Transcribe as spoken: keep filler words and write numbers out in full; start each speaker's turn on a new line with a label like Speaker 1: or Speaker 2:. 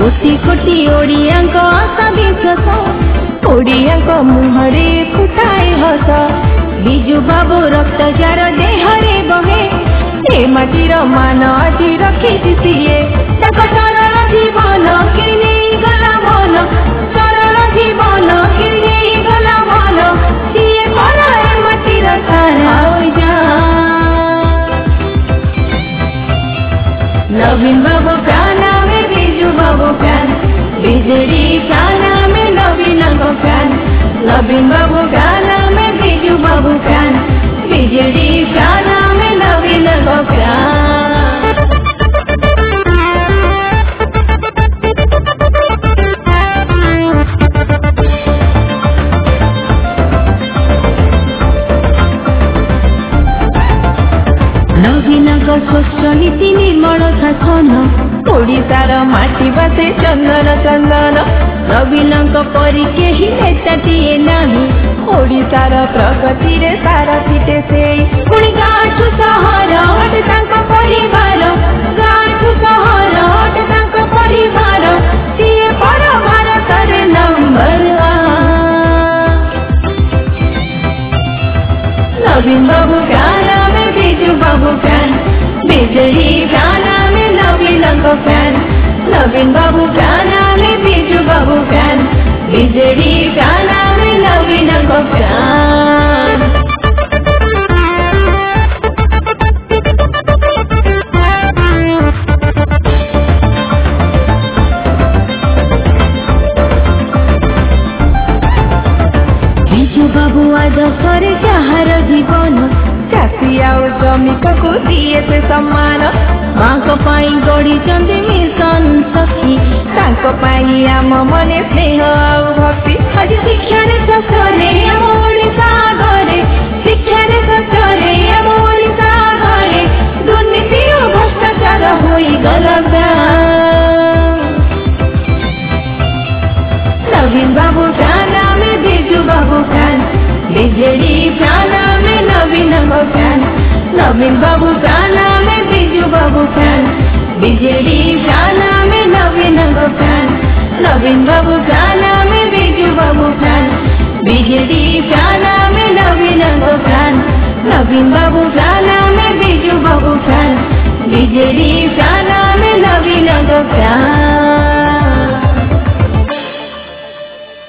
Speaker 1: कोटी कोटी ओडिया को आशा विश्वास ओडिया को मुहरे फुटाए हस बिजु बाबू रक्त जार देहरे बहे ए माटीर मान आज रखी सीए सरल जीवन किने गला मन सरल जीवन किने गला मन सीए करा ए माटीर सारा जा नवीन बाबू प्राणा में बिजु बाबू प्राण बिजली प्राणा में नवीन को प्राण नवीन बाबू प्राणा में बिजु बाबू प्राण बिजली प्राणा में नवीन को प्राण नवीन को स्वच्छ नीति निर्मल शासन ओडिशार माटी बासे चंदन चंदन नवीन को परी केही नेताटीए नाही ओडिशार प्रगति रे सारथीटे से पुणी गाँठू सहर अटे तांको परिवार गाँठू सहर अटे तांको परिवार सीए पर भारत रे नंबर नवीन बाबू प्राणा में बिजु बाबू प्राण बिजली प्राणा में नवीन को प्राण नवीन बाबू प्राणा में बिजु बाबू प्राण बिजली प्राणा में नवीन को प्राण बिजु बाबू आज सरे जहार जीवन चाषी आउ श्रमिक को दिए से सम्मान माँ को पाई गढ़ी चंदी मिशन सखी ताको पाई आम मने स्नेह आउ भक्ति आज शिक्षा रे ससरे आम ओडिशा घरे शिक्षा रे ससरे आम ओडिशा घरे दुर्नीति और भ्रष्टाचार होई गला नवीन बाबू प्राणा में बिजु बाबू प्राण बिजली प्राणा में नवीन को प्राण नवीन बाबू प्राणा में बिजु बाबू प्राण बिजली प्राणा में नवीन को प्राण नवीन बाबू प्राणा में बिजु बाबू प्राण बिजली प्राणा में नवीन को प्राण नवीन बाबू प्राणा में बिजु बाबू प्राण बिजली प्राणा में नवीन को प्राण।